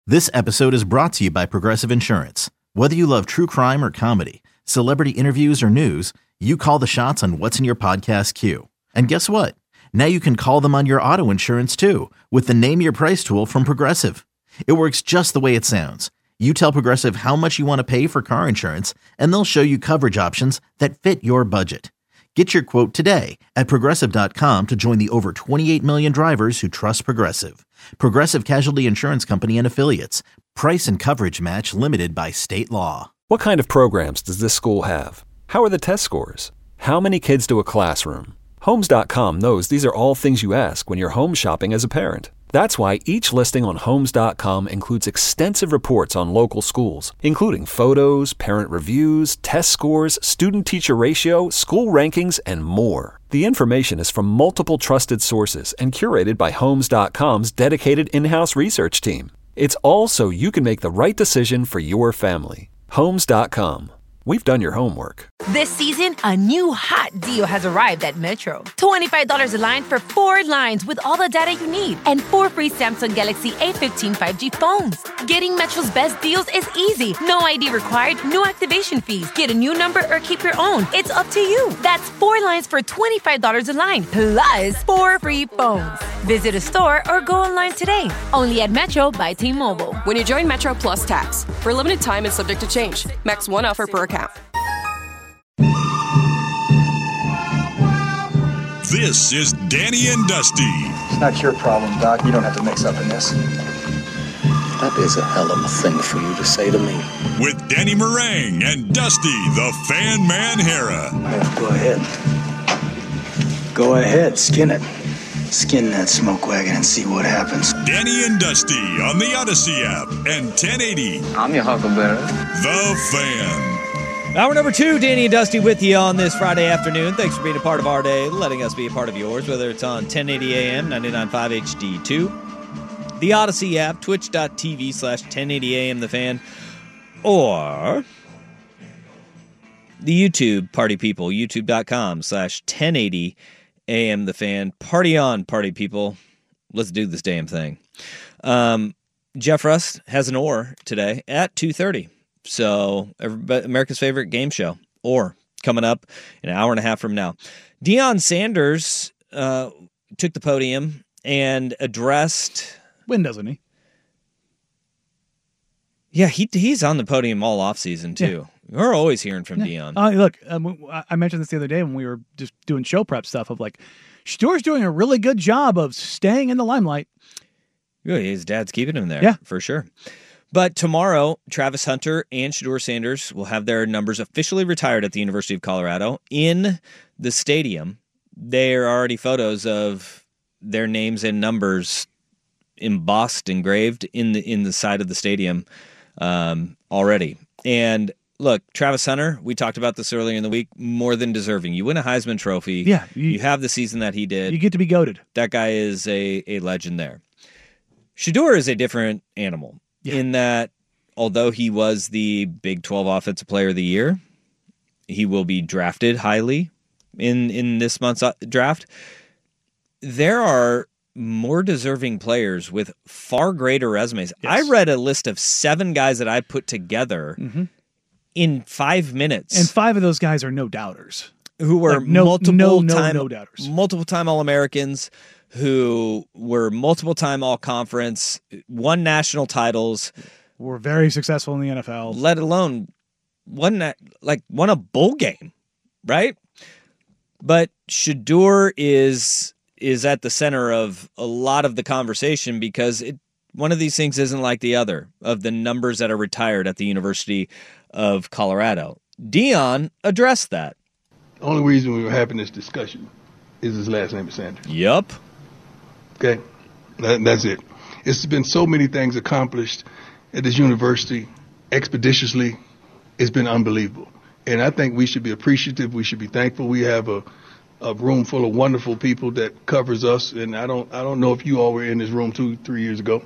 This episode is brought to you by Progressive Insurance. Whether you love true crime or comedy, celebrity interviews or news, you call the shots on what's in your podcast queue. And guess what? Now you can call them on your auto insurance too with the Name Your Price tool from Progressive. It works just the way it sounds. You tell Progressive how much you want to pay for car insurance, and they'll show you coverage options that fit your budget. Get your quote today at Progressive.com to join the over 28 million drivers who trust Progressive. Progressive Casualty Insurance Company and Affiliates. Price and coverage match limited by state law. What kind of programs does this school have? How are the test scores? How many kids to a classroom? Homes.com knows these are all things you ask when you're home shopping as a parent. That's why each listing on Homes.com includes extensive reports on local schools, including photos, parent reviews, test scores, student-teacher ratio, school rankings, and more. The information is from multiple trusted sources and curated by Homes.com's dedicated in-house research team. It's all so you can make the right decision for your family. Homes.com. We've done your homework. This season, a new hot deal has arrived at Metro. $25 a line for 4 lines with all the data you need and 4 free Samsung Galaxy A15 5G phones. Getting Metro's best deals is easy. No ID required, no activation fees. Get a new number or keep your own. It's up to you. That's 4 lines for $25 a line, plus 4 free phones. Visit a store or go online today. Only at Metro by T-Mobile. When you join Metro Plus Tax. For a limited time and subject to change. Max 1 offer per account. This is Danny and Dusty. It's not your problem, Doc. You don't have to mix up in this. That is a hell of a thing for you to say to me. With Danny Meringue and Dusty, the Fan Man Hera. Yeah, go ahead. Go ahead, skin it. Skin that smoke wagon and see what happens. Danny and Dusty on the Odyssey app and 1080. I'm your Huckleberry. The Fan. Hour number 2, Danny and Dusty with you on this Friday afternoon. Thanks for being a part of our day, letting us be a part of yours, whether it's on 1080 AM, 99.5 HD2, the Odyssey app, twitch.tv/1080 AM The Fan, or the YouTube party people, youtube.com/1080 AM The Fan. Party on, party people. Let's do this damn thing. Jeff Rust has an or today at 2:30. So, America's favorite game show, or coming up in an hour and a half from now. Deion Sanders took the podium and addressed... When doesn't he? Yeah, he's on the podium all offseason, too. Yeah. We're always hearing from Deion. Look, I mentioned this the other day when we were just doing show prep stuff of like, Shador's doing a really good job of staying in the limelight. Really, his dad's keeping him there, for sure. But tomorrow, Travis Hunter and Shedeur Sanders will have their numbers officially retired at the University of Colorado. In the stadium, there are already photos of their names and numbers embossed, engraved in the side of the stadium already. And look, Travis Hunter, we talked about this earlier in the week, more than deserving. You win a Heisman Trophy. Yeah. You have the season that he did. You get to be goated. That guy is a legend there. Shedeur is a different animal. Yeah. In that, although he was the Big 12 Offensive Player of the Year, he will be drafted highly in this month's draft. There are more deserving players with far greater resumes. Yes. I read a list of 7 guys that I put together in 5 minutes. And 5 of those guys are no-doubters. Who were like no-doubters. Multiple-time All-Americans, who were multiple-time All-Conference, won national titles. Were very successful in the NFL. Let alone won a bowl game, right? But Shedeur is at the center of a lot of the conversation because one of these things isn't like the other of the numbers that are retired at the University of Colorado. Deion addressed that. The only reason we were having this discussion is his last name is Sanders. Yep. Okay? That's it. It's been so many things accomplished at this university expeditiously. It's been unbelievable. And I think we should be appreciative. We should be thankful. We have a room full of wonderful people that covers us. And I don't know if you all were in this room 2-3 years ago.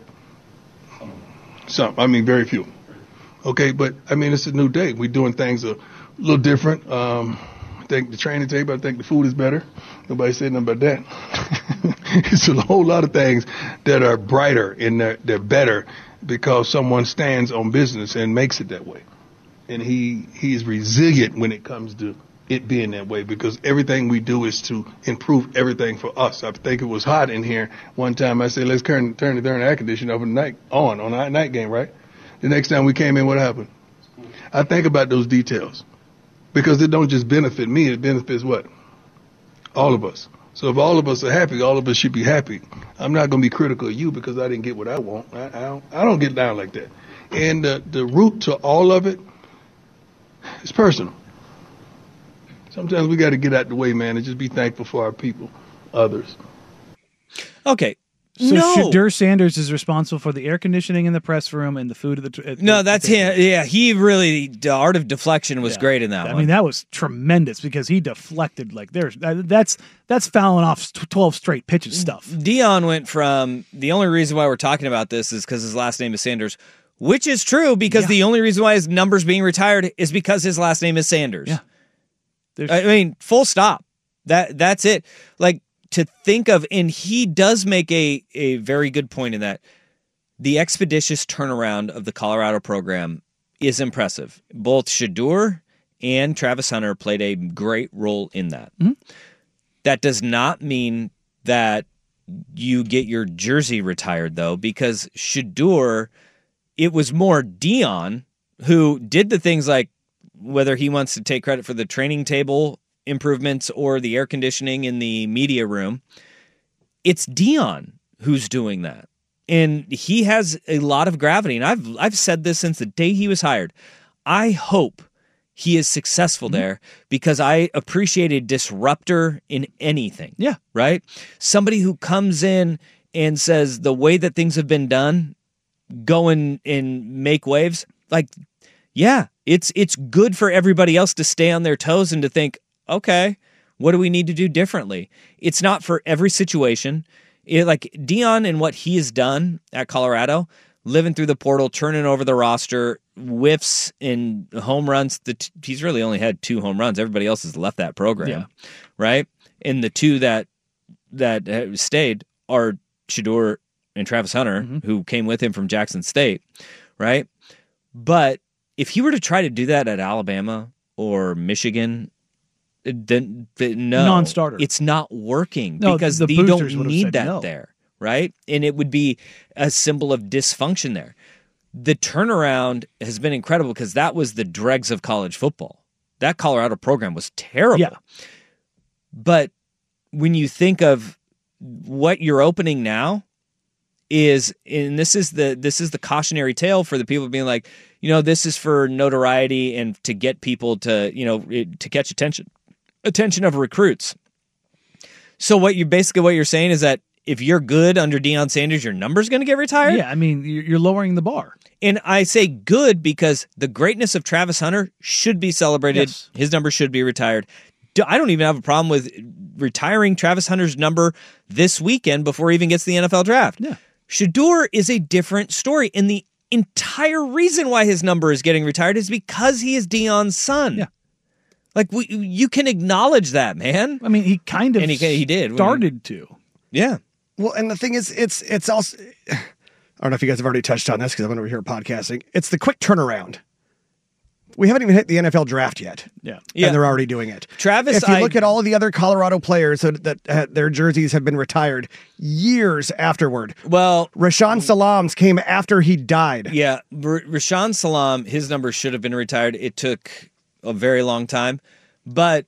Very few. Okay, but it's a new day. We're doing things a little different. I think the training table, I think the food is better. Nobody said nothing about that. It's a whole lot of things that are brighter and they're better because someone stands on business and makes it that way. And he is resilient when it comes to it being that way, because everything we do is to improve everything for us. I think it was hot in here one time. I said, let's turn the darn air conditioner on a night game, right? The next time we came in, what happened? I think about those details because it don't just benefit me, it benefits what? All of us. So if all of us are happy, all of us should be happy. I'm not going to be critical of you because I didn't get what I want. I don't get down like that. And the root to all of it is personal. Sometimes we got to get out the way, man, and just be thankful for our people, others. Okay. So Shedeur Sanders is responsible for the air conditioning in the press room and the food at the. No, that's him. Yeah, he really. The art of deflection was great in that one. I mean, that was tremendous because he deflected like that's fouling off 12 straight pitches stuff. Deion went from the only reason why we're talking about this is because his last name is Sanders, which is true because the only reason why his number's being retired is because his last name is Sanders. Yeah. I mean, full stop. That's it. Like, to think of, and he does make a very good point in that the expeditious turnaround of the Colorado program is impressive. Both Shedeur and Travis Hunter played a great role in that. Mm-hmm. That does not mean that you get your jersey retired, though, because Shedeur, it was more Deion who did the things like, whether he wants to take credit for the training table improvements or the air conditioning in the media room, it's Deion who's doing that. And he has a lot of gravity. And I've said this since the day he was hired. I hope he is successful there because I appreciate a disruptor in anything. Yeah. Right? Somebody who comes in and says the way that things have been done, go and make waves. Like, yeah, it's good for everybody else to stay on their toes and to think, okay, what do we need to do differently? It's not for every situation. Like Deion and what he has done at Colorado, living through the portal, turning over the roster, whiffs and home runs. He's really only had 2 home runs. Everybody else has left that program, right? And the 2 that stayed are Shedeur and Travis Hunter, who came with him from Jackson State, right? But if he were to try to do that at Alabama or Michigan, then no, non-starter. It's not working because you don't need that there, right? And it would be a symbol of dysfunction there. The turnaround has been incredible because that was the dregs of college football. That Colorado program was terrible. Yeah. But when you think of what you're opening now is, and this is the cautionary tale for the people being like, this is for notoriety and to get people to, to catch attention of recruits. So what you're saying is that if you're good under Deion Sanders, your number's going to get retired? Yeah, I mean, you're lowering the bar. And I say good because the greatness of Travis Hunter should be celebrated. Yes. His number should be retired. I don't even have a problem with retiring Travis Hunter's number this weekend before he even gets to the NFL draft. Yeah. Shedeur is a different story. And the entire reason why his number is getting retired is because he is Deion's son. Yeah. Like, you can acknowledge that, man. I mean, he kind of he did. Started to. Yeah. Well, and the thing is, it's also, I don't know if you guys have already touched on this because I'm over here podcasting. It's the quick turnaround. We haven't even hit the NFL draft yet. Yeah. And they're already doing it. Travis, if you look at all of the other Colorado players that their jerseys have been retired years afterward. Well, Rashaan Salam's came after he died. Yeah. Rashaan Salam, his number should have been retired. It took a very long time. But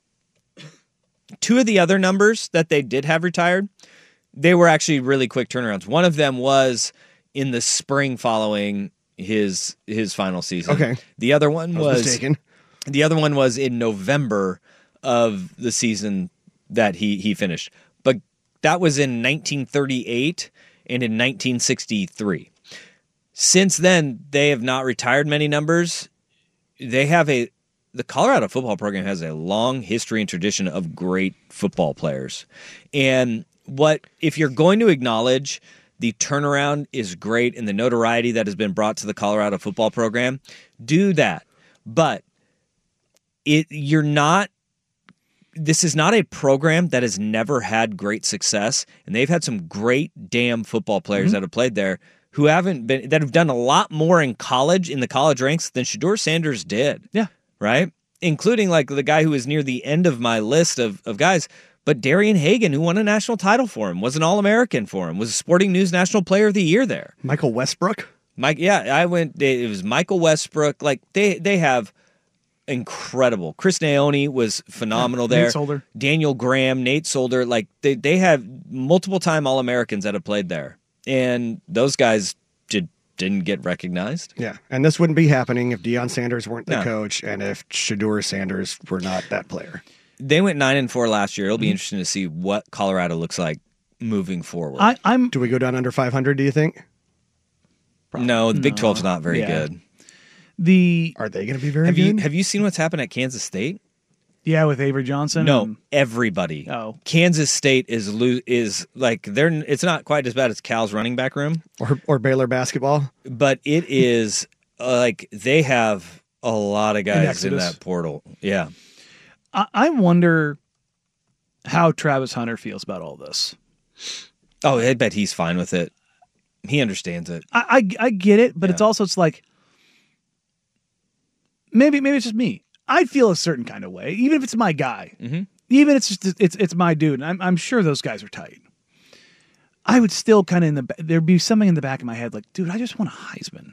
2 of the other numbers that they did have retired, they were actually really quick turnarounds. One of them was in the spring following his final season. Okay. The other one was mistaken. The other one was in November of the season that he finished. But that was in 1938 and in 1963. Since then, they have not retired many numbers. The Colorado football program has a long history and tradition of great football players. And if you're going to acknowledge the turnaround is great and the notoriety that has been brought to the Colorado football program, do that. But this is not a program that has never had great success, and they've had some great damn football players that have played there that have done a lot more in the college ranks than Shedeur Sanders did. Yeah. Right? Including like the guy who is near the end of my list of guys, but Darian Hagan, who won a national title for him, was an All-American for him, was a Sporting News National Player of the Year there. Michael Westbrook? It was Michael Westbrook. Like they have incredible. Chris Naoni was phenomenal there. Nate Solder. Daniel Graham, Nate Solder. Like they have multiple time All-Americans that have played there. And those guys didn't get recognized. Yeah, and this wouldn't be happening if Deion Sanders weren't the coach and if Shedeur Sanders were not that player. They went 9-4 last year. It'll be interesting to see what Colorado looks like moving forward. Do we go down under 500, do you think? No, the Big 12's not very good. Are they going to be very good? Have you seen what's happened at Kansas State? Yeah, with Avery Johnson. No, everybody. Oh, Kansas State is like it's not quite as bad as Cal's running back room or Baylor basketball, but it is like they have a lot of guys in that portal. Yeah, I wonder how Travis Hunter feels about all this. Oh, I bet he's fine with it. He understands it. I get it, but it's like maybe it's just me. I'd feel a certain kind of way, even if it's my guy. Mm-hmm. Even if it's my dude. And I'm sure those guys are tight. I would still kind of there'd be something in the back of my head like, dude, I just want a Heisman.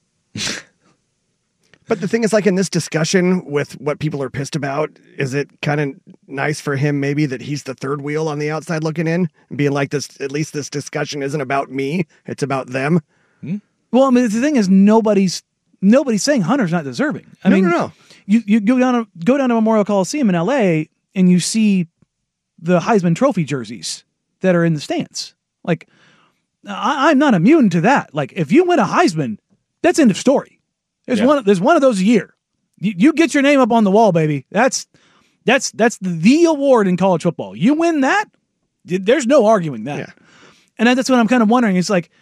But the thing is, like in this discussion with what people are pissed about, is it kind of nice for him maybe that he's the third wheel on the outside looking in and being like this? At least this discussion isn't about me; it's about them. Hmm? Well, I mean, the thing is, nobody's saying Hunter's not deserving. I mean, no. You go down to Memorial Coliseum in L.A. and you see the Heisman Trophy jerseys that are in the stands. Like, I'm not immune to that. Like, if you win a Heisman, that's end of story. There's one of those a year. You get your name up on the wall, baby. That's the award in college football. You win that, there's no arguing that. Yeah. And that's what I'm kind of wondering. It's like,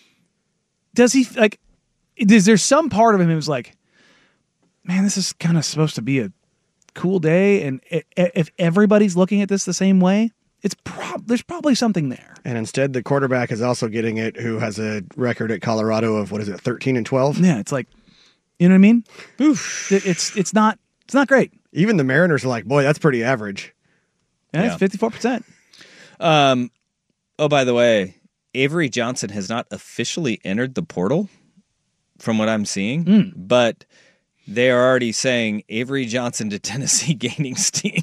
is there some part of him who's like, man, this is kind of supposed to be a cool day, and if everybody's looking at this the same way, there's probably something there. And instead, the quarterback is also getting it, who has a record at Colorado of 13-12. Yeah, it's like, you know what I mean? Oof. It's not great. Even the Mariners are like, boy, that's pretty average. Yeah, it's 54%. Oh, by the way, Avery Johnson has not officially entered the portal, from what I'm seeing, but they are already saying Avery Johnson to Tennessee gaining steam.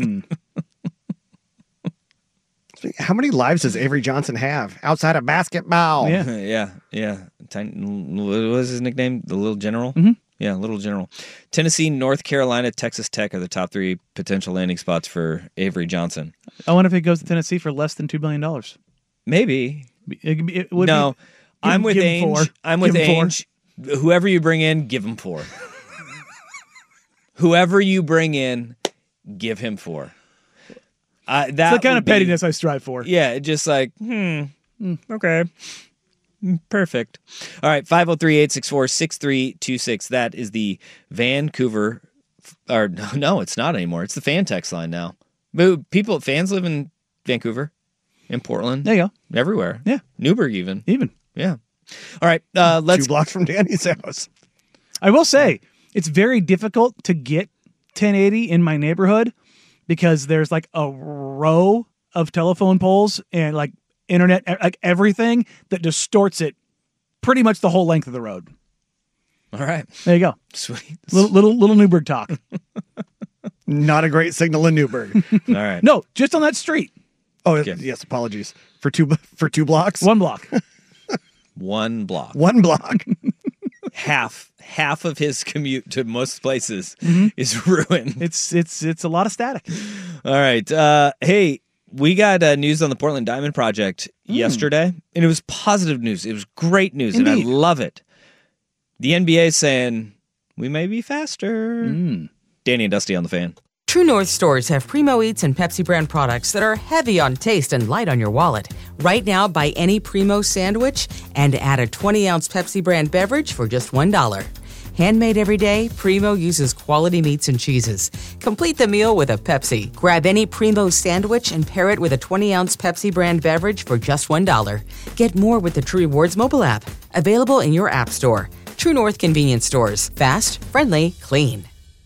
How many lives does Avery Johnson have outside of basketball? Yeah. What was his nickname? The Little General? Mm-hmm. Yeah, Little General. Tennessee, North Carolina, Texas Tech are the top three potential landing spots for Avery Johnson. I wonder if he goes to Tennessee for less than $2 billion. Maybe. No, I'm with Ainge. I'm with Ainge. Whoever you bring in, give him 4. Whoever you bring in, give him 4. That's the kind of pettiness I strive for. Yeah, just like, okay. Perfect. All right, 503-864-6326. That is the Vancouver, or no, it's not anymore. It's the fan text line now. Fans live in Vancouver, in Portland. There you go. Everywhere. Yeah. Newburgh even. Yeah. All right, let's... 2 blocks from Danny's house. I will say, it's very difficult to get 1080 in my neighborhood because there's like a row of telephone poles and like internet, like everything that distorts it pretty much the whole length of the road. All right. There you go. Sweet. Little Newburgh talk. Not a great signal in Newburgh. All right. No, just on that street. Oh, okay. Yes. Apologies. For two blocks? 1 block. 1 block. 1 block. Half of his commute to most places is ruined. It's a lot of static. All right. Hey, we got news on the Portland Diamond Project yesterday, and it was positive news. It was great news, Indeed. and I love it. The NBA is saying, we may be faster. Danny and Dusty on the Fan. True North stores have Primo Eats and Pepsi brand products that are heavy on taste and light on your wallet. Right now, buy any Primo sandwich and add a 20-ounce Pepsi brand beverage for just $1. Handmade every day, Primo uses quality meats and cheeses. Complete the meal with a Pepsi. Grab any Primo sandwich and pair it with a 20-ounce Pepsi brand beverage for just $1. Get more with the True Rewards mobile app. Available in your app store. True North Convenience Stores. Fast, friendly, clean.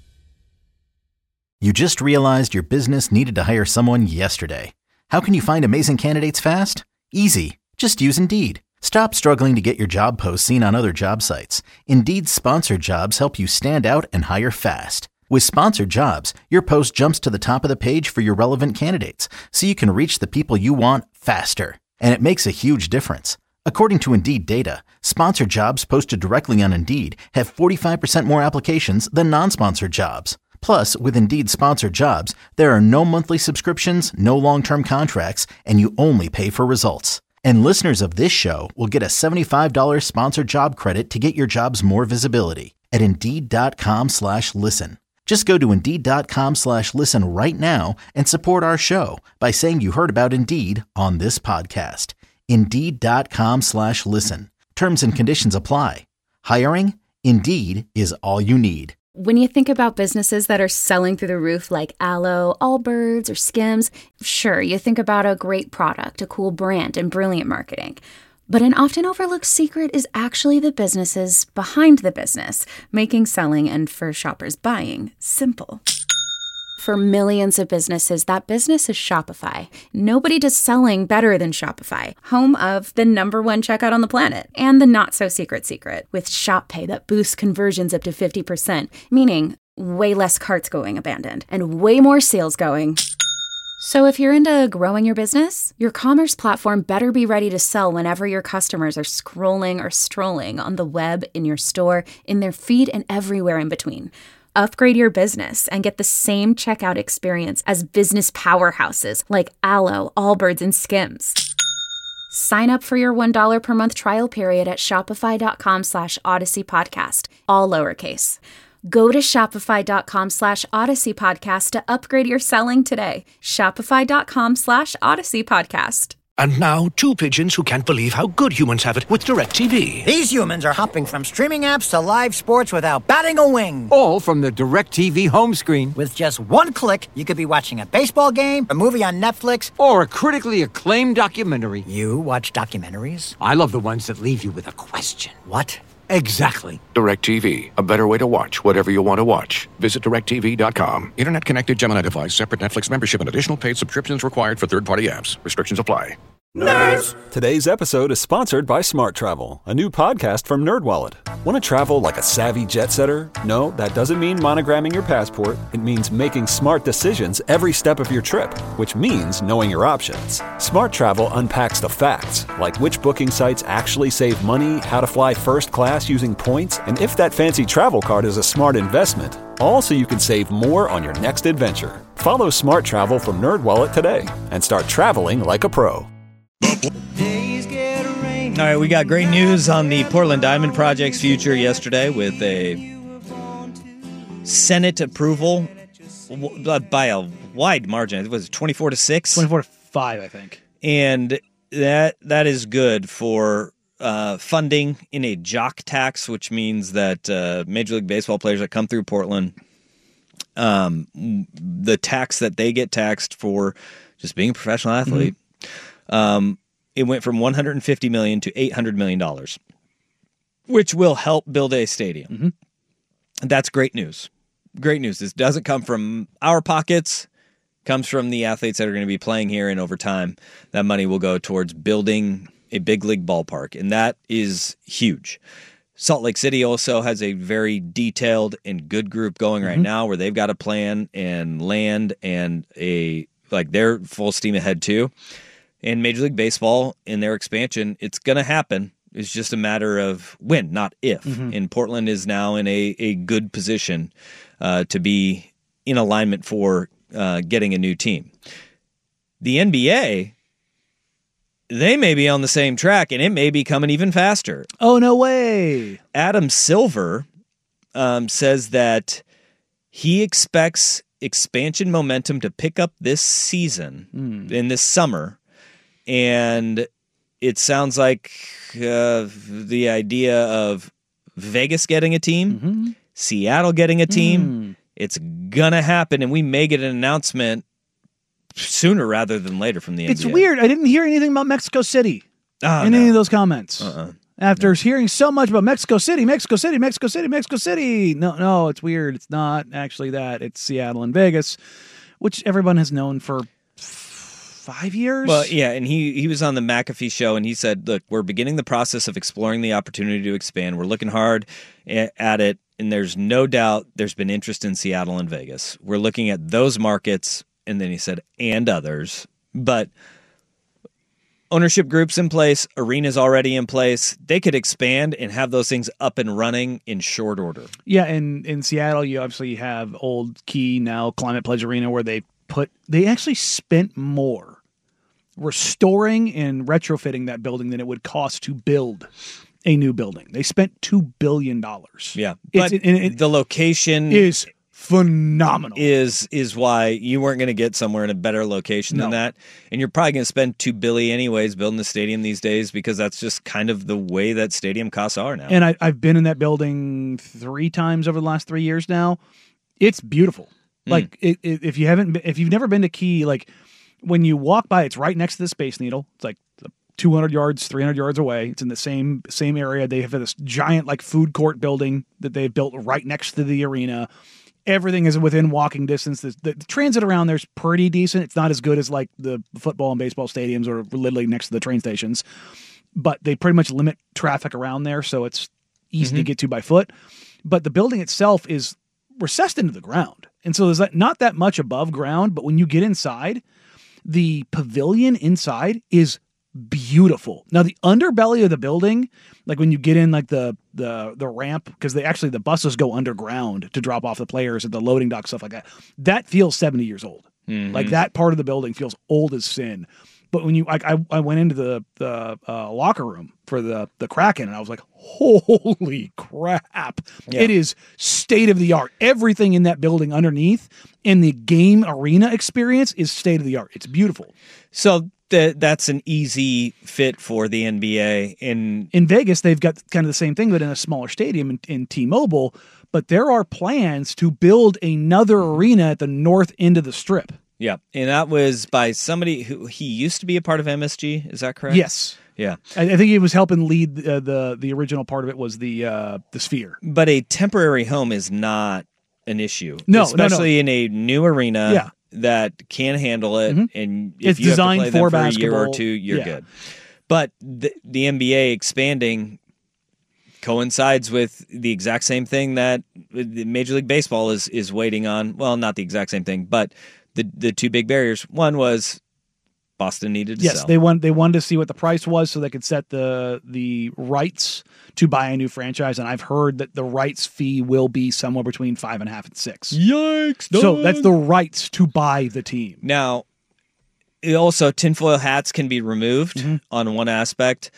You just realized your business needed to hire someone yesterday. How can you find amazing candidates fast? Easy. Just use Indeed. Stop struggling to get your job posts seen on other job sites. Indeed's sponsored jobs help you stand out and hire fast. With sponsored jobs, your post jumps to the top of the page for your relevant candidates, so you can reach the people you want faster. And it makes a huge difference. According to Indeed data, sponsored jobs posted directly on Indeed have 45% more applications than non-sponsored jobs. Plus, with Indeed sponsored jobs, there are no monthly subscriptions, no long-term contracts, and you only pay for results. And listeners of this show will get a $75 sponsored job credit to get your jobs more visibility at Indeed.com/listen. Just go to Indeed.com/listen right now and support our show by saying you heard about Indeed on this podcast. Indeed.com/listen. Terms and conditions apply. Hiring? Indeed is all you need. When you think about businesses that are selling through the roof like Aloe, Allbirds, or Skims, sure, you think about a great product, a cool brand, and brilliant marketing. But an often overlooked secret is actually the businesses behind the business, making selling and for shoppers buying simple. For millions of businesses, that business is Shopify. Nobody does selling better than Shopify, home of the #1 checkout on the planet and the not-so-secret secret with Shop Pay that boosts conversions up to 50%, meaning way less carts going abandoned and way more sales going. So if you're into growing your business, your commerce platform better be ready to sell whenever your customers are scrolling or strolling on the web, in your store, in their feed, and everywhere in between. Upgrade your business and get the same checkout experience as business powerhouses like Aloe, Allbirds, and Skims. Sign up for your $1 per month trial period at shopify.com/Odyssey Podcast, all lowercase. Go to shopify.com/Odyssey Podcast to upgrade your selling today. Shopify.com/Odyssey Podcast. And now, two pigeons who can't believe how good humans have it with DirecTV. These humans are hopping from streaming apps to live sports without batting a wing. All from the DirecTV home screen. With just one click, you could be watching a baseball game, a movie on Netflix, or a critically acclaimed documentary. You watch documentaries? I love the ones that leave you with a question. What? Exactly. DirecTV. A better way to watch whatever you want to watch. Visit DirecTV.com. Internet connected Gemini device. Separate Netflix membership and additional paid subscriptions required for third-party apps. Restrictions apply. Nerds! Today's episode is sponsored by Smart Travel, a new podcast from NerdWallet. Want to travel like a savvy jet setter? No, that doesn't mean monogramming your passport. It means making smart decisions every step of your trip, which means knowing your options. Smart Travel unpacks the facts, like which booking sites actually save money, how to fly first class using points, and if that fancy travel card is a smart investment. All so you can save more on your next adventure. Follow Smart Travel from NerdWallet today and start traveling like a pro. All right, we got great news on the Portland Diamond Project's future yesterday with a Senate approval by a wide margin. It was 24-6? 24-5, I think. And that is good for funding in a jock tax, which means that Major League Baseball players that come through Portland, the tax that they get taxed for just being a professional athlete, it went from $150 million to $800 million, which will help build a stadium. That's great news. Great news. This doesn't come from our pockets. It comes from the athletes that are going to be playing here, and over time, that money will go towards building a big league ballpark, and that is huge. Salt Lake City also has a very detailed and good group going right now where they've got a plan and land and they're full steam ahead too. And Major League Baseball, in their expansion, it's going to happen. It's just a matter of when, not if. And Portland is now in a good position to be in alignment for getting a new team. The NBA, they may be on the same track, and it may be coming even faster. Oh, no way. Adam Silver says that he expects expansion momentum to pick up this season, in this summer. And it sounds like the idea of Vegas getting a team, Seattle getting a team. It's gonna happen, and we may get an announcement sooner rather than later from the NBA. It's weird. I didn't hear anything about Mexico City in any of those comments. After hearing so much about Mexico City. No, it's weird. It's not actually that. It's Seattle and Vegas, which everyone has known for 5 years. Well, yeah, and he was on the McAfee show, and he said, look, we're beginning the process of exploring the opportunity to expand. We're looking hard at it, and there's no doubt there's been interest in Seattle and Vegas. We're looking at those markets, and then he said, and others. But ownership groups in place, arenas already in place. They could expand and have those things up and running in short order. Yeah, and in Seattle, you obviously have Old Key, now Climate Pledge Arena, where they actually spent more restoring and retrofitting that building than it would cost to build a new building. They spent $2 billion. Yeah, but the location is phenomenal. Is why you weren't going to get somewhere in a better location than that, and you're probably going to spend $2 billion anyways building the stadium these days, because that's just kind of the way that stadium costs are now. And I've been in that building 3 times over the last 3 years now. It's beautiful. Like if you've never been to Key, like when you walk by, it's right next to the Space Needle. It's like 200 yards, 300 yards away. It's in the same area. They have this giant like food court building that they've built right next to the arena. Everything is within walking distance. The transit around there's pretty decent. It's not as good as like the football and baseball stadiums or literally next to the train stations, but they pretty much limit traffic around there, so it's easy to get to by foot. But the building itself is recessed into the ground. And so there's not that much above ground, but when you get inside, the pavilion inside is beautiful. Now the underbelly of the building, like when you get in like the ramp, because the buses go underground to drop off the players at the loading dock, stuff like that feels 70 years old. Like that part of the building feels old as sin. But when I went into the locker room for the Kraken, and I was like, holy crap. Yeah. It is state of the art. Everything in that building underneath and the game arena experience is state of the art. It's beautiful. So that's an easy fit for the NBA. In Vegas, they've got kind of the same thing, but in a smaller stadium in T-Mobile. But there are plans to build another arena at the north end of the Strip. Yeah, and that was by somebody who he used to be a part of MSG. Is that correct? Yes. Yeah, I think he was helping lead the original part of it was the Sphere. But a temporary home is not an issue. No, especially in a new arena that can handle it. And if it's you have designed to play them for basketball. a year or two, you're good. But the NBA expanding coincides with the exact same thing that Major League Baseball is waiting on. Well, not the exact same thing, but the two big barriers. One was Boston needed to sell. Yes, they wanted to see what the price was so they could set the rights to buy a new franchise. And I've heard that the rights fee will be somewhere between $5.5 and $6. Yikes! So that's the rights to buy the team. Now, also tinfoil hats can be removed on one aspect.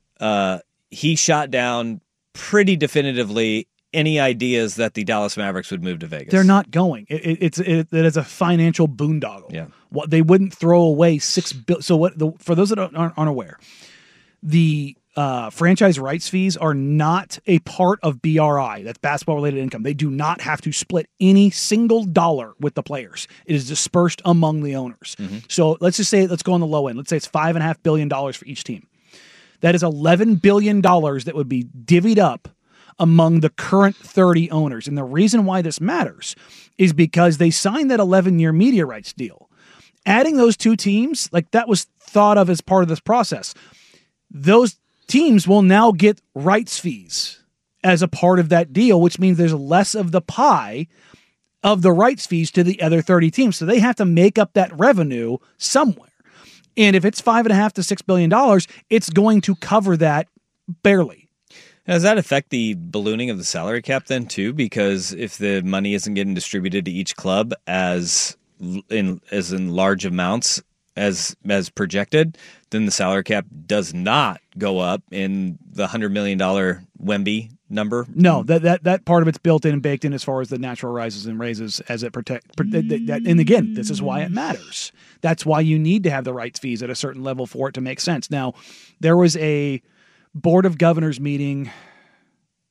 He shot down pretty definitively any ideas that the Dallas Mavericks would move to Vegas. They're not going. It is a financial boondoggle. Yeah. What they wouldn't throw away $6 billion. So for those that aren't aware, the franchise rights fees are not a part of BRI. That's basketball related income. They do not have to split any single dollar with the players. It is dispersed among the owners. So let's go on the low end. Let's say it's $5.5 billion for each team. That is $11 billion that would be divvied up among the current 30 owners. And the reason why this matters is because they signed that 11-year media rights deal. Adding those two teams, like that was thought of as part of this process. Those teams will now get rights fees as a part of that deal, which means there's less of the pie of the rights fees to the other 30 teams. So they have to make up that revenue somewhere. And if it's $5.5 to $6 billion, it's going to cover that barely. Now, does that affect the ballooning of the salary cap then too? Because if the money isn't getting distributed to each club as in large amounts as projected, then the salary cap does not go up in the $100 million Wemby number. No, that part of it's built in and baked in as far as the natural rises and raises as it protect. And again, this is why it matters. That's why you need to have the rights fees at a certain level for it to make sense. Now, there was a Board of Governors meeting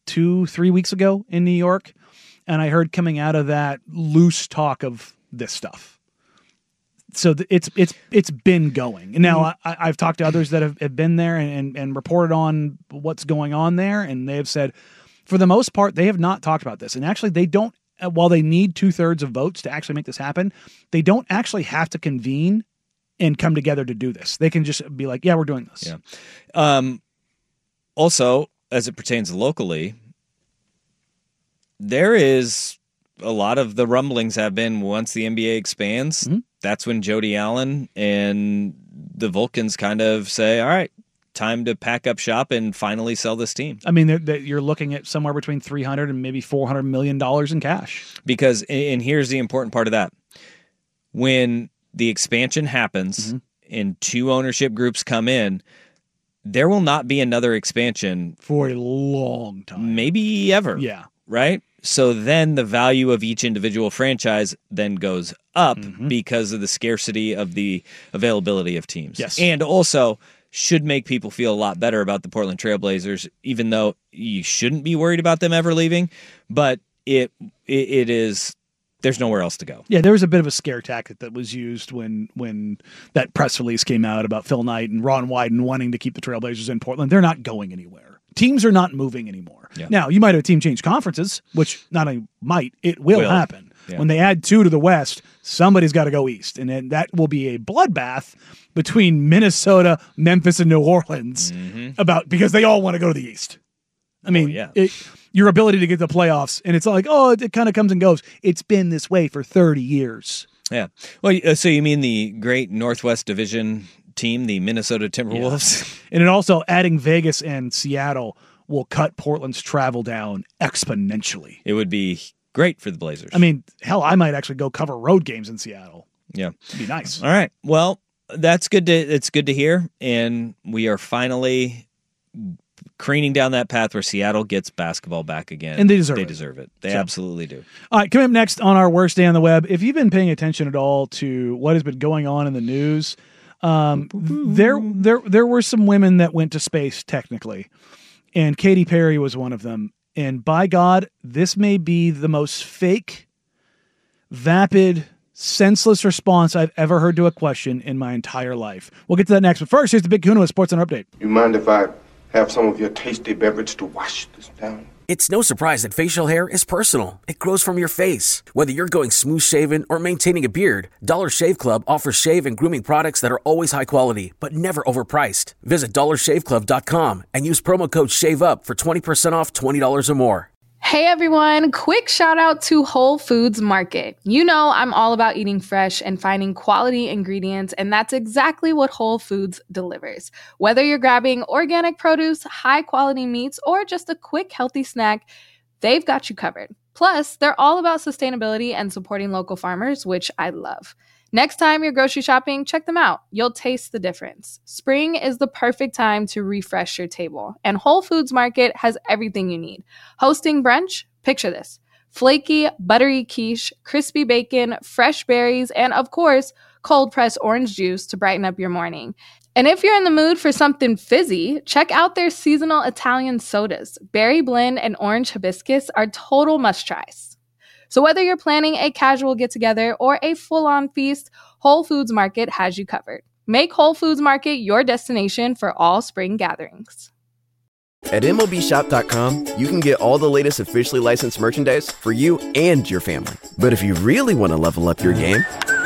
2-3 weeks ago in New York, and I heard coming out of that loose talk of this stuff. So it's been going. And now I've talked to others that have been there and reported on what's going on there, and they have said, for the most part, they have not talked about this. And actually, they don't, while they need 2/3 of votes to actually make this happen, they don't actually have to convene and come together to do this. They can just be like, yeah, we're doing this. Yeah. Also, as it pertains locally, there is a lot of the rumblings have been once the NBA expands, that's when Jody Allen and the Vulcans kind of say, all right, time to pack up shop and finally sell this team. I mean, you're looking at somewhere between $300 and maybe $400 million in cash. Because, and here's the important part of that. When the expansion happens and 2 ownership groups come in, there will not be another expansion for a long time. Maybe ever. Yeah. Right? So then the value of each individual franchise then goes up because of the scarcity of the availability of teams. Yes. And also should make people feel a lot better about the Portland Trailblazers, even though you shouldn't be worried about them ever leaving. But it is... There's nowhere else to go. Yeah, there was a bit of a scare tactic that was used when that press release came out about Phil Knight and Ron Wyden wanting to keep the Trailblazers in Portland. They're not going anywhere. Teams are not moving anymore. Yeah. Now, you might have a team change conferences, which not only might, it will happen. Yeah. When they add 2 to the West, somebody's got to go east. And then that will be a bloodbath between Minnesota, Memphis, and New Orleans because they all want to go to the East. I mean, your ability to get the playoffs, and it's like, oh, it kind of comes and goes. It's been this way for 30 years. Yeah. Well, so you mean the great Northwest Division team, the Minnesota Timberwolves? Yeah. And it also, adding Vegas and Seattle will cut Portland's travel down exponentially. It would be great for the Blazers. I mean, hell, I might actually go cover road games in Seattle. Yeah. It'd be nice. All right. Well, it's good to hear. And we are finally careening down that path where Seattle gets basketball back again. And they deserve it. They absolutely do. All right, coming up next on our Worst Day on the Web, if you've been paying attention at all to what has been going on in the news, there were some women that went to space, technically, and Katy Perry was one of them. And by God, this may be the most fake, vapid, senseless response I've ever heard to a question in my entire life. We'll get to that next. But first, here's the Big Kahuna with Sports Center Update. You mind if I have some of your tasty beverage to wash this down? It's no surprise that facial hair is personal. It grows from your face. Whether you're going smooth shaven or maintaining a beard, Dollar Shave Club offers shave and grooming products that are always high quality, but never overpriced. Visit dollarshaveclub.com and use promo code SHAVEUP for 20% off $20 or more. Hey everyone, quick shout out to Whole Foods Market. You know I'm all about eating fresh and finding quality ingredients, and that's exactly what Whole Foods delivers. Whether you're grabbing organic produce, high quality meats, or just a quick healthy snack, they've got you covered. Plus, they're all about sustainability and supporting local farmers, which I love. Next time you're grocery shopping, check them out. You'll taste the difference. Spring is the perfect time to refresh your table, and Whole Foods Market has everything you need. Hosting brunch? Picture this. Flaky, buttery quiche, crispy bacon, fresh berries, and of course, cold-pressed orange juice to brighten up your morning. And if you're in the mood for something fizzy, check out their seasonal Italian sodas. Berry blend and orange hibiscus are total must-tries. So whether you're planning a casual get-together or a full-on feast, Whole Foods Market has you covered. Make Whole Foods Market your destination for all spring gatherings. At MLBshop.com, you can get all the latest officially licensed merchandise for you and your family. But if you really want to level up your game,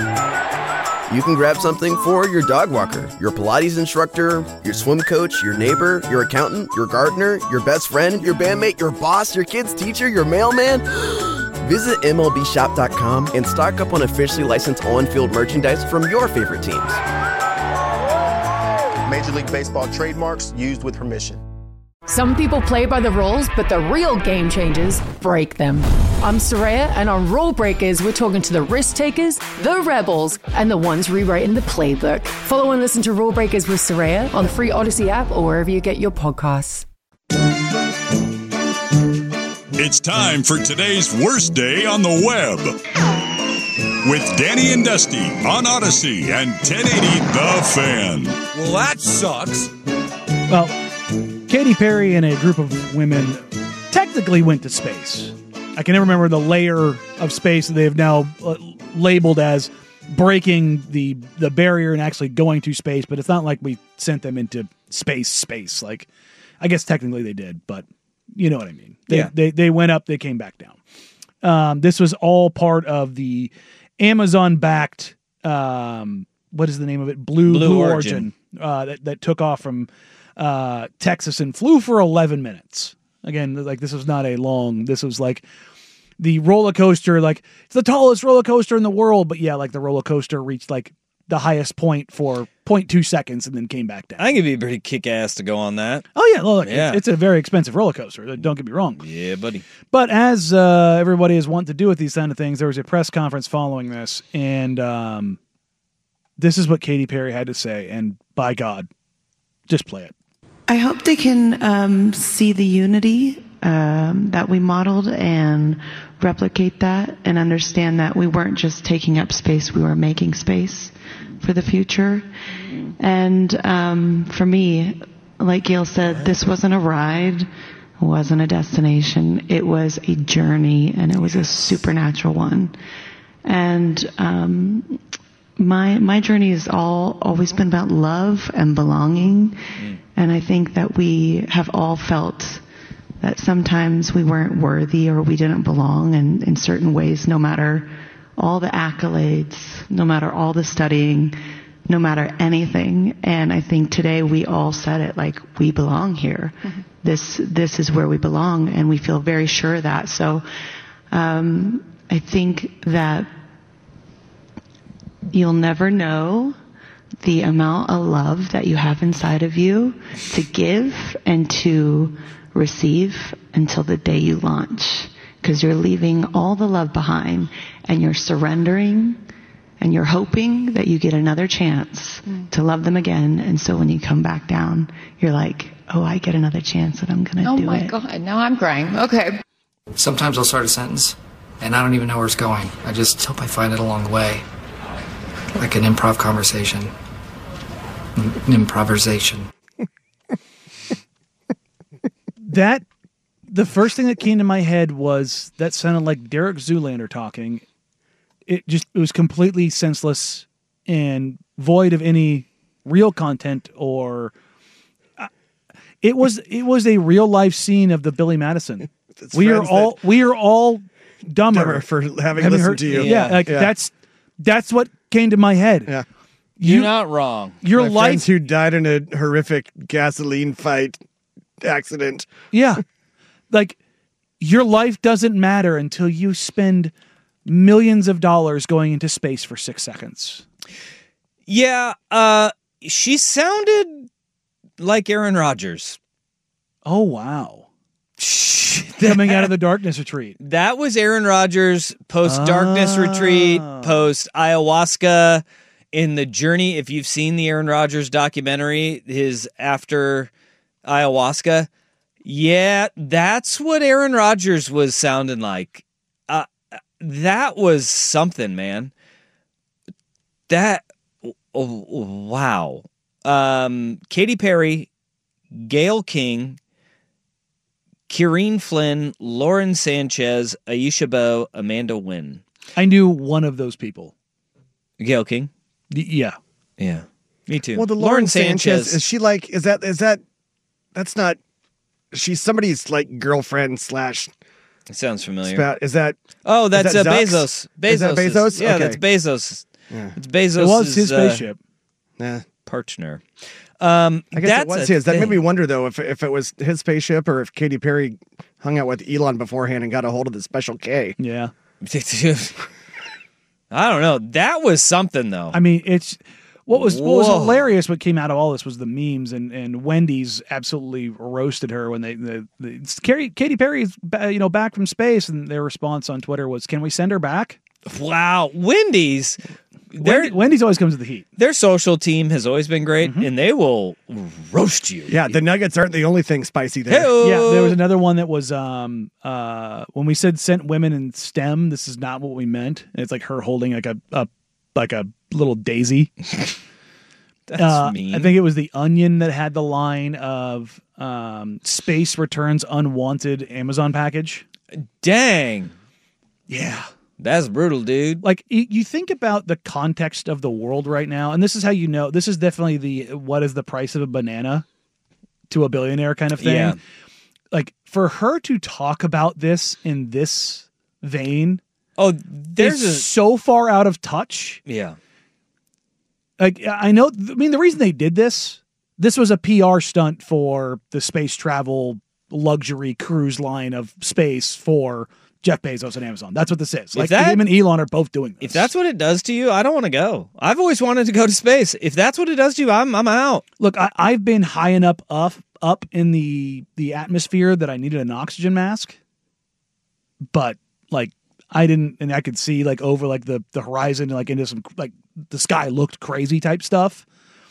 you can grab something for your dog walker, your Pilates instructor, your swim coach, your neighbor, your accountant, your gardener, your best friend, your bandmate, your boss, your kid's teacher, your mailman. Visit MLBshop.com and stock up on officially licensed on-field merchandise from your favorite teams. Major League Baseball trademarks used with permission. Some people play by the rules, but the real game changers break them. I'm Soraya, and on Rule Breakers, we're talking to the risk takers, the rebels, and the ones rewriting the playbook. Follow and listen to Rule Breakers with Soraya on the free Odyssey app or wherever you get your podcasts. It's time for today's Worst Day on the Web with Danny and Dusty on Odyssey and 1080 The Fan. Well, that sucks. Well, Katy Perry and a group of women technically went to space. I can never remember the layer of space that they've now labeled as breaking the barrier and actually going to space, but it's not like we sent them into space. Like, I guess technically they did, but you know what I mean. They went up, they came back down. This was all part of the Amazon-backed, what is the name of it? Blue Origin. That took off from Texas and flew for 11 minutes. Again, like this was not a long, this was like the roller coaster, like it's the tallest roller coaster in the world. But yeah, like the roller coaster reached like the highest point for 0.2 seconds and then came back down. I think it'd be pretty kick-ass to go on that. Oh yeah, look, it's a very expensive roller coaster. Don't get me wrong. Yeah, buddy. But as everybody is wont to do with these kind of things, there was a press conference following this, and this is what Katy Perry had to say. And by God, just play it. I hope they can see the unity that we modeled and replicate that and understand that we weren't just taking up space, we were making space for the future. And for me, like Gail said, this wasn't a ride, it wasn't a destination, it was a journey, and it was a supernatural one. And my journey has always been about love and belonging. And I think that we have all felt that sometimes we weren't worthy or we didn't belong in certain ways, no matter all the accolades, no matter all the studying, no matter anything. And I think today we all said it, like, we belong here. Mm-hmm. This is where we belong, and we feel very sure of that. So I think that you'll never know the amount of love that you have inside of you to give and to receive until the day you launch, because you're leaving all the love behind and you're surrendering and you're hoping that you get another chance to love them again. And so when you come back down, you're like, oh, I get another chance and I'm going to do it. Oh my God, now I'm crying. Okay. Sometimes I'll start a sentence and I don't even know where it's going. I just hope I find it along the way. Like an improv conversation. Improvisation. The first thing that came to my head was that sounded like Derek Zoolander talking. It was completely senseless and void of any real content, or it was a real life scene of the Billy Madison. We are all dumber for having listened heard, to you. Yeah, that's what came to my head. Yeah. You're not wrong. Your My life friends who died in a horrific gasoline fight accident. Yeah. Like, your life doesn't matter until you spend millions of dollars going into space for 6 seconds. Yeah, she sounded like Aaron Rodgers. Oh, wow. Coming out of the darkness retreat. That was Aaron Rodgers post-darkness retreat, post-ayahuasca. In the journey, if you've seen the Aaron Rodgers documentary, his after ayahuasca, yeah, that's what Aaron Rodgers was sounding like. That was something, man. Wow. Katy Perry, Gayle King, Kieryn Flynn, Lauren Sanchez, Aisha Bowe, Amanda Wynn. I knew one of those people. Gayle King? Yeah. Yeah. Me too. Well, the Lauren Sanchez, is she like, that's not, she's somebody's like girlfriend slash. It sounds familiar. Is that? Oh, that's is that Bezos. Is that Bezos? Yeah, okay. that's Bezos. Yeah. It's Bezos. It was his spaceship. Partner. I guess it was his. That made me wonder, though, if it was his spaceship or if Katy Perry hung out with Elon beforehand and got a hold of the Special K. Yeah. I don't know. That was something, though. I mean, what was hilarious. What came out of all this was the memes, and Wendy's absolutely roasted her when Katy Perry's back from space, and their response on Twitter was, "Can we send her back?" Wow, Wendy's. Wendy's always comes to the heat. Their social team has always been great, and they will roast you. Yeah, the nuggets aren't the only thing spicy there. Hey-o. Yeah, there was another one that was when we said sent women in STEM, this is not what we meant. And it's like her holding like a little daisy. That's mean. I think it was The Onion that had the line of space returns unwanted Amazon package. Dang. Yeah. That's brutal, dude. Like, you think about the context of the world right now, and this is how you know, this is definitely the what is the price of a banana to a billionaire kind of thing. Yeah. Like, for her to talk about this in this vein, there's so far out of touch. Yeah. Like, I know, I mean, the reason they did this was a PR stunt for the space travel luxury cruise line of space for Jeff Bezos and Amazon. That's what this is. Like, him and Elon are both doing this. If that's what it does to you, I don't want to go. I've always wanted to go to space. If that's what it does to you, I'm out. Look, I've been high enough up in the atmosphere that I needed an oxygen mask, but like I didn't, and I could see like over like the horizon, like into some like the sky looked crazy type stuff.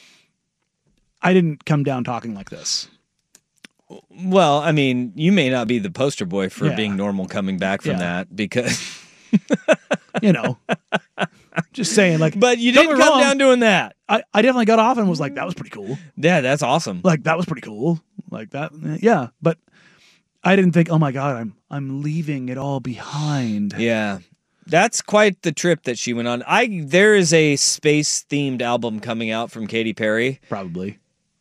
I didn't come down talking like this. Well, I mean, you may not be the poster boy for being normal coming back from that because, you know, just saying like, but you didn't come down doing that. I definitely got off and was like, that was pretty cool. Yeah, that's awesome. Like, that was pretty cool. Like that. Yeah. But I didn't think, oh my God, I'm leaving it all behind. Yeah. That's quite the trip that she went on. There is a space themed album coming out from Katy Perry. Probably.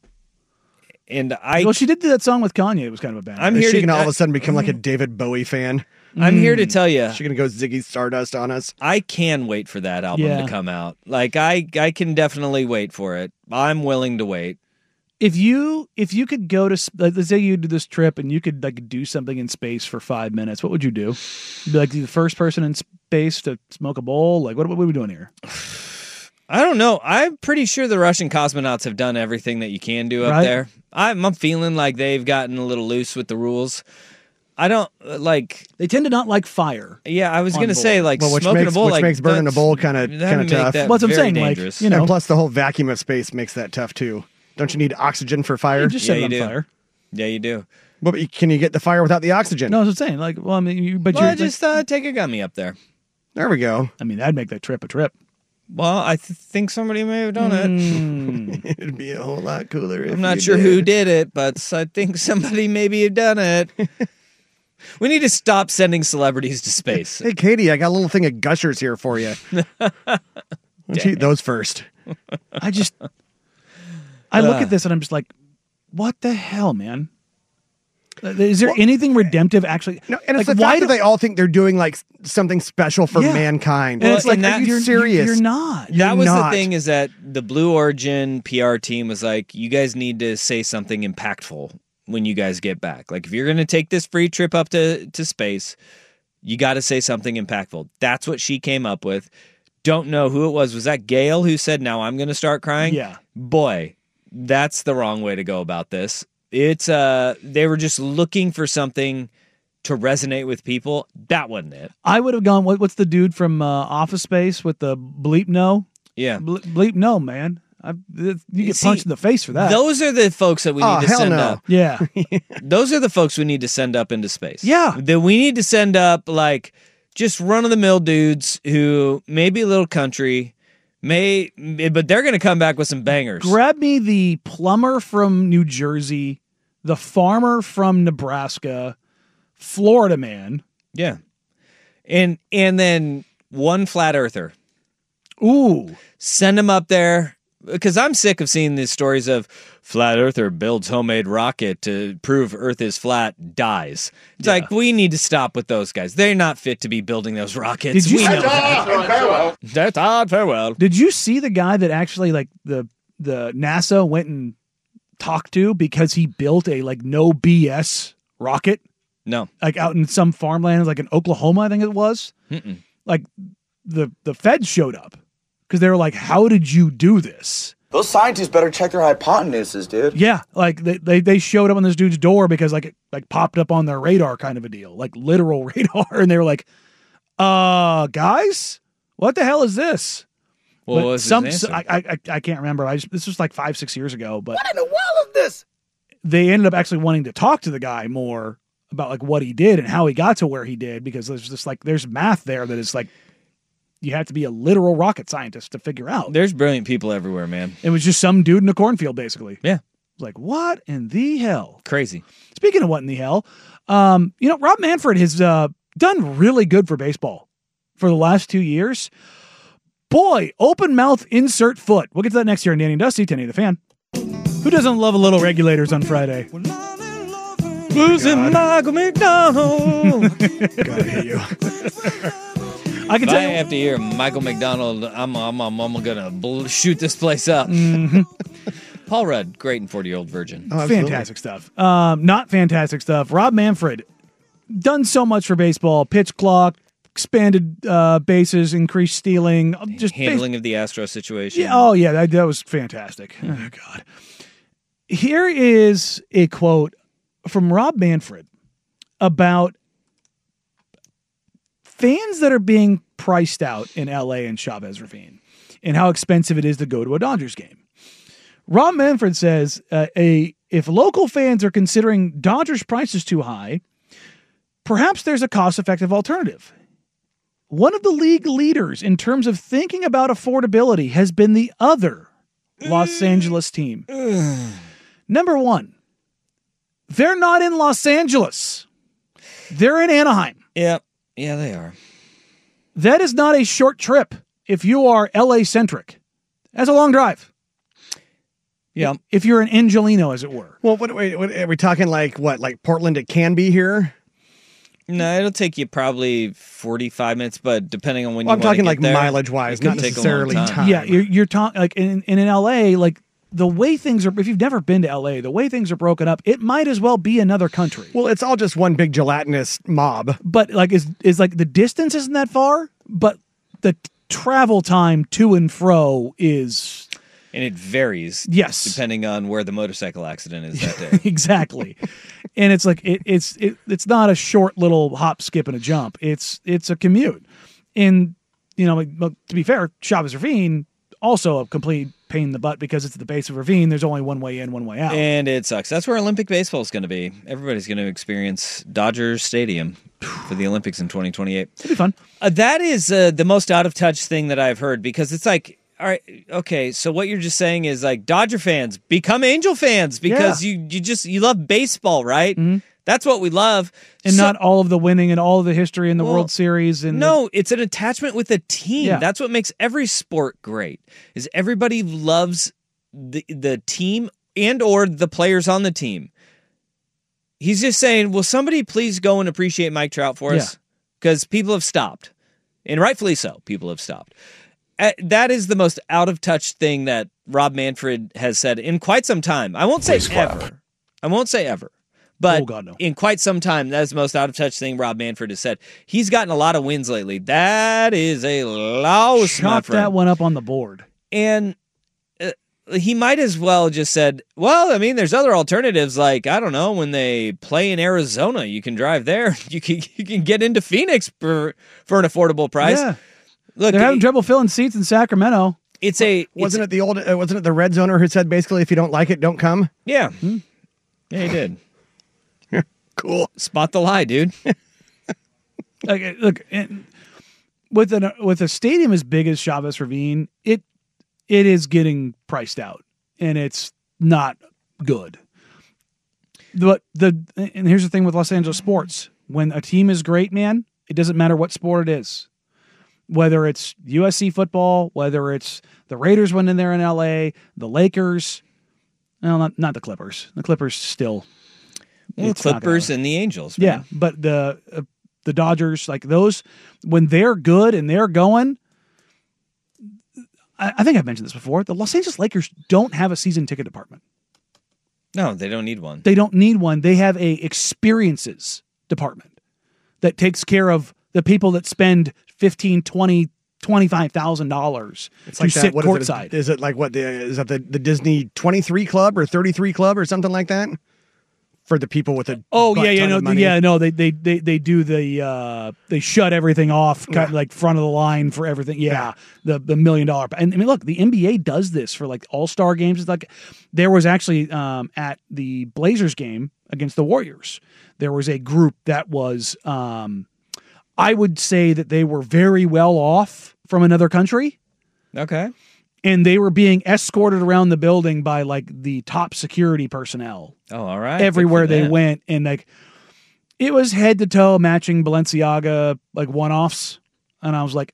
And well, she did do that song with Kanye. It was kind of a band. Is she gonna all of a sudden become like a David Bowie fan? I'm here to tell you. She's gonna go Ziggy Stardust on us. I can wait for that album to come out. Like I can definitely wait for it. I'm willing to wait. If you could go to, let's say you do this trip and you could like do something in space for 5 minutes, what would you do? You'd be like the first person in space to smoke a bowl? Like what are we doing here? I don't know. I'm pretty sure the Russian cosmonauts have done everything that you can do up there. I'm feeling like they've gotten a little loose with the rules. I don't like. They tend to not like fire. Yeah, I was going to say like which smoking makes, a bowl, which like makes burning a bowl kind of tough. That's what I'm saying. Dangerous. Like, you know, and plus the whole vacuum of space makes that tough too. Don't you need oxygen for fire? You just set it on fire. Yeah, you do. Well, but can you get the fire without the oxygen? No, that's what I'm saying. Like, well, I mean, just take a gummy up there. There we go. I mean, that'd make that trip a trip. Well, I think somebody may have done it. It'd be a whole lot cooler. I'm not sure who did it, but I think somebody maybe have done it. We need to stop sending celebrities to space. Hey, Katie, I got a little thing of Gushers here for you. Why don't you eat those first? I look at this and I'm just like, what the hell, man? Is there anything redemptive actually? No, and it's like, the fact that they all think they're doing like something special for mankind. And it's like, are you serious? You're not. That was the thing, is that the Blue Origin PR team was like, you guys need to say something impactful when you guys get back. Like, if you're going to take this free trip up to space, you got to say something impactful. That's what she came up with. Don't know who it was. Was that Gail who said, now I'm going to start crying? Yeah. Boy, that's the wrong way to go about this. It's they were just looking for something to resonate with people. That wasn't it. I would have gone, what's the dude from Office Space with the bleep no? Yeah. Bleep no, man. You get punched in the face for that. Those are the folks that we need to send up. Yeah. Those are the folks we need to send up into space. Yeah. That we need to send up like just run-of-the-mill dudes who may be a little country, but they're going to come back with some bangers. Grab me the plumber from New Jersey, the farmer from Nebraska, Florida man. Yeah. And then one flat earther. Ooh. Send them up there. Because I'm sick of seeing these stories of flat earther builds homemade rocket to prove Earth is flat, dies. It's like, we need to stop with those guys. They're not fit to be building those rockets. Did you we know that. That's odd, farewell. Did you see the guy that actually like the NASA went and talked to because he built a like no BS rocket? No. Like out in some farmland, like in Oklahoma, I think it was. Mm-mm. Like the feds showed up because they were like, how did you do this? Those scientists better check their hypotenuses, dude. Yeah, like they showed up on this dude's door because like it popped up on their radar kind of a deal, like literal radar, and they were like, guys, what the hell is this?" What was his answer? I can't remember. This was like 5-6 years ago, but what in the world is this? They ended up actually wanting to talk to the guy more about like what he did and how he got to where he did, because there's just like there's math there that is like you have to be a literal rocket scientist to figure out. There's brilliant people everywhere, man. It was just some dude in a cornfield, basically. Yeah. Like, what in the hell? Crazy. Speaking of what in the hell, Rob Manfred has done really good for baseball for the last 2 years. Boy, open mouth, insert foot. We'll get to that next year on Danny and Dusty, 1080 The Fan. Who doesn't love a little Regulators on Friday? Losing Michael McDonald. God, I hate you. I can tell you. I have to hear Michael McDonald, I'm gonna shoot this place up. Mm-hmm. Paul Rudd, great and 40-year-old virgin. Oh, Fantastic stuff. Not fantastic stuff. Rob Manfred, done so much for baseball. Pitch clock, expanded bases, increased stealing. Just handling of the Astro situation. Yeah, that was fantastic. Oh, God. Here is a quote from Rob Manfred about fans that are being priced out in LA and Chavez Ravine and how expensive it is to go to a Dodgers game. Rob Manfred says, if local fans are considering Dodgers prices too high, perhaps there's a cost-effective alternative. One of the league leaders in terms of thinking about affordability has been the other Los Angeles team. Number one, they're not in Los Angeles. They're in Anaheim. Yeah, they are. That is not a short trip if you are LA-centric. That's a long drive. Yeah. If you're an Angelino, as it were. Well, what are we talking like Portland to Canby here? No, it'll take you probably 45 minutes, but depending on when I'm talking like there, mileage-wise, not necessarily time. Yeah, you're talking like in LA, like the way things are, if you've never been to LA, the way things are broken up, it might as well be another country. Well, it's all just one big gelatinous mob. But like is like the distance isn't that far, but the travel time to and fro is. And it varies. Yes. Depending on where the motorcycle accident is that day. Exactly. And it's like it's not a short little hop, skip, and a jump. It's a commute. And to be fair, Chavez Ravine also a complete pain in the butt because it's at the base of Ravine. There's only one way in, one way out. And it sucks. That's where Olympic baseball is going to be. Everybody's going to experience Dodgers Stadium for the Olympics in 2028. It'll be fun. That is the most out of touch thing that I've heard because it's like, all right, okay, so what you're just saying is like Dodger fans become Angel fans because you love baseball, right? Mm-hmm. That's what we love. And not all of the winning and all of the history in the World Series. And it's an attachment with a team. Yeah. That's what makes every sport great, is everybody loves the team and or the players on the team. He's just saying, will somebody please go and appreciate Mike Trout for us? Because people have stopped. And rightfully so, people have stopped. That is the most out-of-touch thing that Rob Manfred has said in quite some time. I won't say ever. I won't say ever. But in quite some time, that is the most out-of-touch thing Rob Manfred has said. He's gotten a lot of wins lately. That is a loss, my friend. Chop that one up on the board. And he might as well just said, well, I mean, there's other alternatives. Like, I don't know, when they play in Arizona, you can drive there. You can get into Phoenix for an affordable price. Yeah. Look, they're having trouble filling seats in Sacramento. Wasn't it the Reds owner who said basically if you don't like it, don't come? Yeah. Yeah, he did. Cool. Spot the lie, dude. Look, with a stadium as big as Chavez Ravine, it is getting priced out, and it's not good. And here's the thing with Los Angeles sports: when a team is great, man, it doesn't matter what sport it is. Whether it's USC football, whether it's the Raiders winning there in LA, the Lakers, well, not the Clippers. The Clippers still. Well, the Clippers and the Angels. Man. Yeah, but the Dodgers, like those, when they're good and they're going, I think I've mentioned this before. The Los Angeles Lakers don't have a season ticket department. No, they don't need one. They don't need one. They have a experiences department that takes care of the people that spend $15,000, $20,000, $25,000 to sit courtside. Is it like is that the Disney 23 Club or 33 Club or something like that? For the people with a they do they shut everything off, like front of the line for everything. The $1 million. And I mean, look, the NBA does this for like All-Star games. It's like there was actually at the Blazers game against the Warriors, there was a group that was I would say that they were very well off from another country. Okay. And they were being escorted around the building by like the top security personnel. Oh, all right. Everywhere they went. And like, it was head to toe matching Balenciaga, like one-offs. And I was like,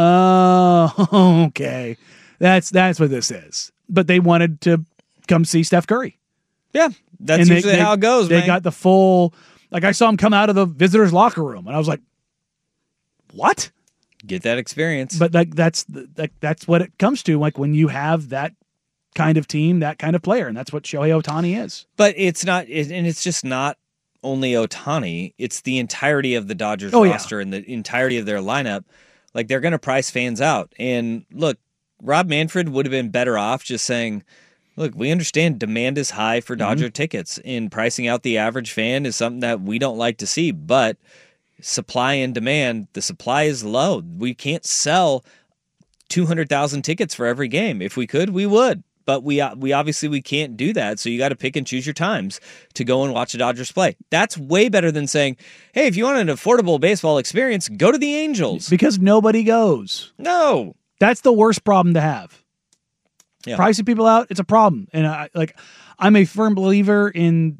oh, okay. That's what this is. But they wanted to come see Steph Curry. Yeah. That's usually how it goes, They man. got the full, like I saw him come out of the visitors' locker room and I was like, what? Get that experience. But like that's what it comes to, like when you have that kind of team, that kind of player, and that's what Shohei Ohtani is. But it's not, and it's just not only Ohtani, it's the entirety of the Dodgers Oh, yeah. roster and the entirety of their lineup. Like, they're going to price fans out. And look, Rob Manfred would have been better off just saying, look, we understand demand is high for Dodger tickets, and pricing out the average fan is something that we don't like to see, but supply and demand, the supply is low. We can't sell 200,000 tickets for every game. If we could, we would. But we obviously we can't do that, so you got to pick and choose your times to go and watch the Dodgers play. That's way better than saying, hey, if you want an affordable baseball experience, go to the Angels. Because nobody goes. No. That's the worst problem to have. Yeah. Pricing people out, it's a problem. And I'm a firm believer in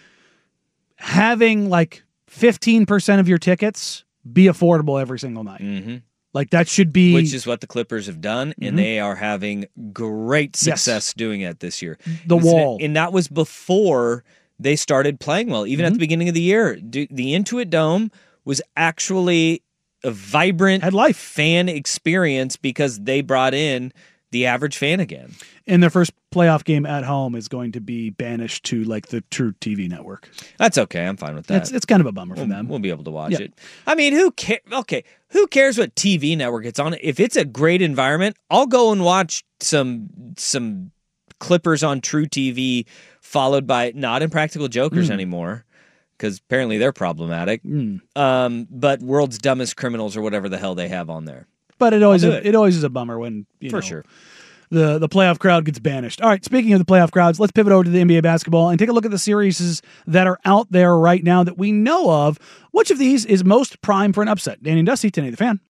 having like 15% of your tickets be affordable every single night. Mm-hmm. Like that should be... Which is what the Clippers have done, and they are having great success doing it this year. The Wall. And that was before they started playing well. Even at the beginning of the year, the Intuit Dome was actually a vibrant fan experience because they brought in the average fan again. And their first playoff game at home is going to be banished to like the True TV network. That's okay. I'm fine with that. It's kind of a bummer for them. We'll be able to watch it. I mean, who cares? Okay, who cares what TV network it's on? If it's a great environment, I'll go and watch some Clippers on True TV, followed by not Impractical Jokers anymore, because apparently they're problematic. But World's Dumbest Criminals or whatever the hell they have on there. But it always is a bummer when sure. The playoff crowd gets banished. All right, speaking of the playoff crowds, let's pivot over to the NBA basketball and take a look at the series that are out there right now that we know of. Which of these is most prime for an upset? Danny and Dusty, 1080 The Fan.